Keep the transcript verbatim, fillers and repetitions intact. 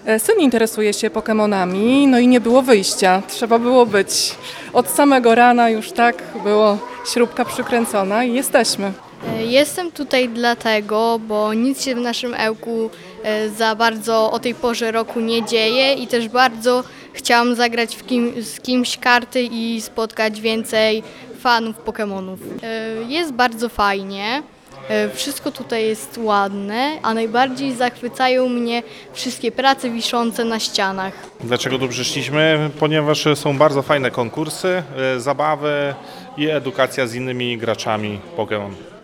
E, Syn interesuje się Pokemonami, no i nie było wyjścia. Trzeba było być. Od samego rana już tak było śrubka przykręcona i jesteśmy. E, Jestem tutaj dlatego, bo nic się w naszym Ełku e, za bardzo o tej porze roku nie dzieje i też bardzo chciałam zagrać w kim, z kimś karty i spotkać więcej fanów Pokemonów. E, Jest bardzo fajnie. E, Wszystko tutaj jest ładne, a najbardziej zachwycają mnie wszystkie prace wiszące na ścianach. Dlaczego tu przyszliśmy? Ponieważ są bardzo fajne konkursy, e, zabawy i edukacja z innymi graczami Pokémon.